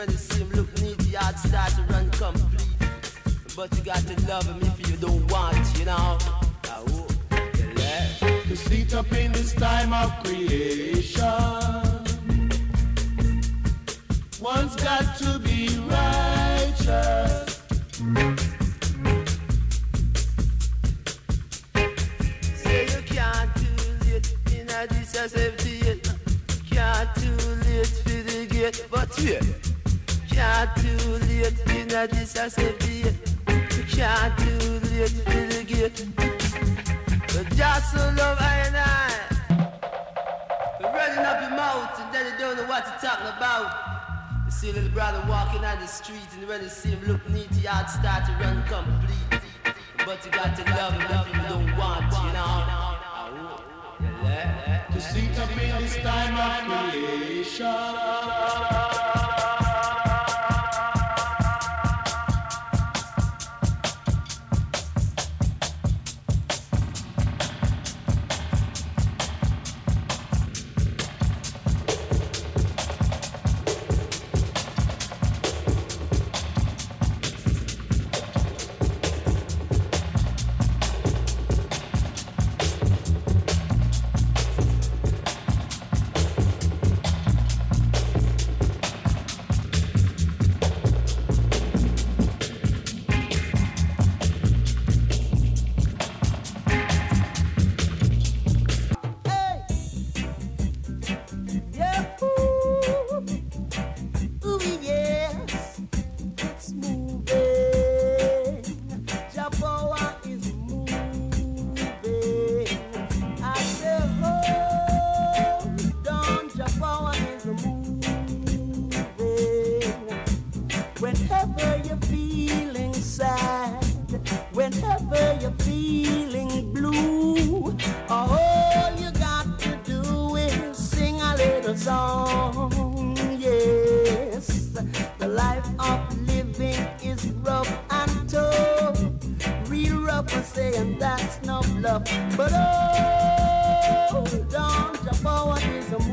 when you see him look neat, the heart start to run complete. But you got to love him if you don't want, you know. Oh, yeah. To sit up in this time of creation, one's got to be righteous. Say you can't too late in a this a 78. Can't too late for the gate, but wait. Can't too late in a this a 78. Can't too late for the gate. But just so love I and I. You're running up your mouth and then you don't know what you're talking about. You see a little brother walking on the street and when you see him look neat, your heart start to run complete. But you got to love him if you don't want, you know. Yeah. To sit up in this time of creation. But oh, don't jump forward is a